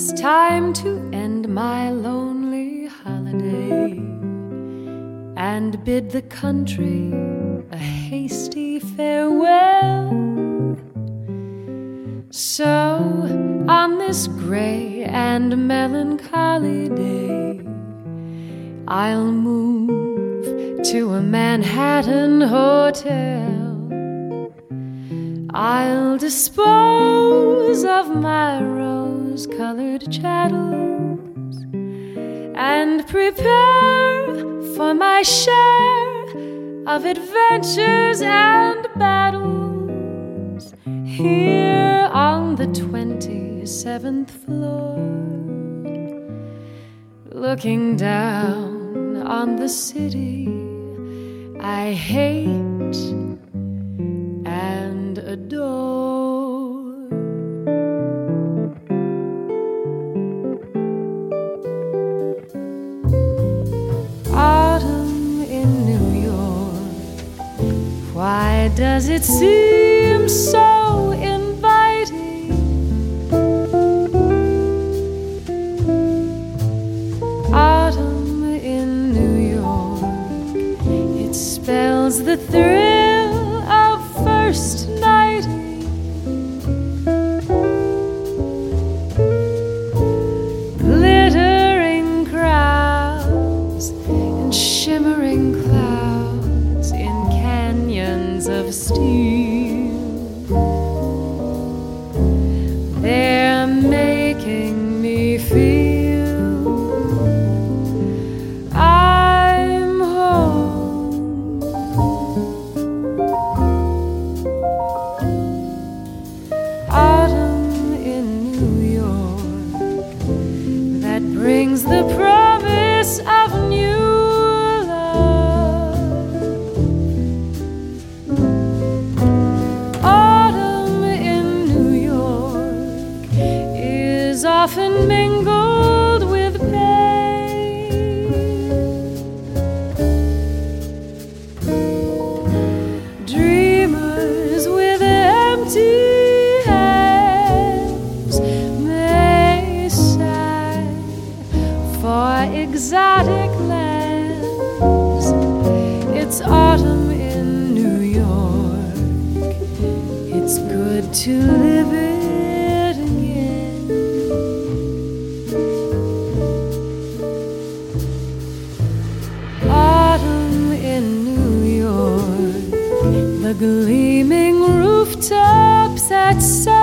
Time to end my lonely holiday and bid the country a hasty farewell. So on this gray and melancholy day, I'll move to a Manhattan hotel. I'll dispose of my rose-colored chattels and prepare for my share of adventures and battles here on the 27th floor, looking down on the city I hate and adore. Autumn in New York, why does it seem so inviting? Autumn in New York, it spells the thrill of first nighting. Glittering crowds and shimmering clouds in canyons of steel. They're making me feel I'm home. Autumn in New York, that brings the promise of new love. Autumn in New York is often mingled with pain. Dreamers with empty hands may sigh for exotic lands. It's autumn in New York, it's good to live it again. Autumn in New York, the gleaming rooftops at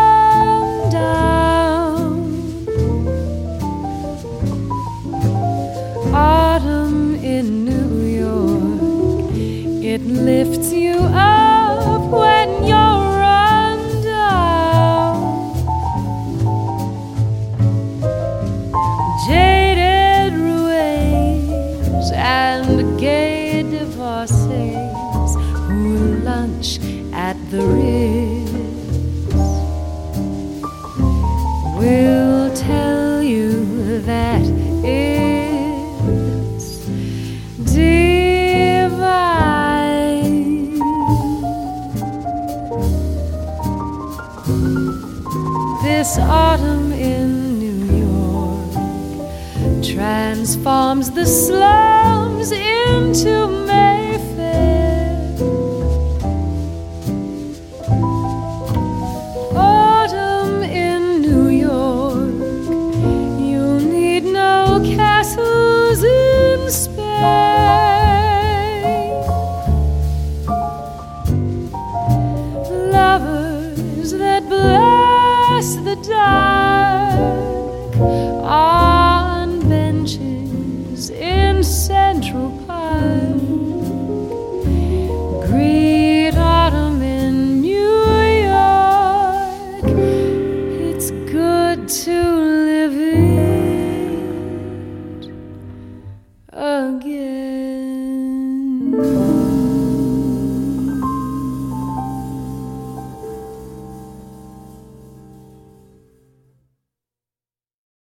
sundown. Autumn in New York, it lifts you up when you're run down. Jaded roués and gay divorcees who lunch at the Ritz will tell you that it's divine. This autumn in New York transforms the slums into Mayfair. Autumn in New York, you need no castles in Spain. Lovers that bless the dark on benches in Central